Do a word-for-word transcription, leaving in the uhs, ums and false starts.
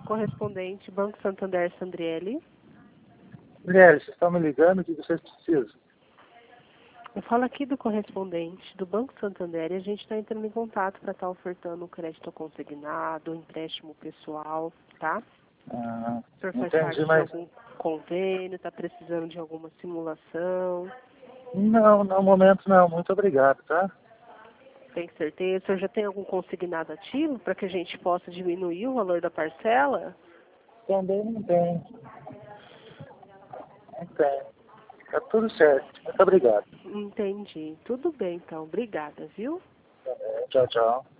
correspondente, Banco Santander, Sandriele. Mulheres, vocês estão me ligando? O que vocês precisam? Eu falo aqui do correspondente do Banco Santander e a gente está entrando em contato para estar ofertando um crédito consignado, um empréstimo pessoal, tá? Ah, O senhor faz entendi, parte mas... de algum convênio, está precisando de alguma simulação? Não, no momento não. Muito obrigado, tá? Tem certeza? O senhor já tem algum consignado ativo para que a gente possa diminuir o valor da parcela? Também não tem. Não tem. Tá tudo certo. Muito obrigado. Entendi. Tudo bem, então. Obrigada, viu? Tchau, tchau.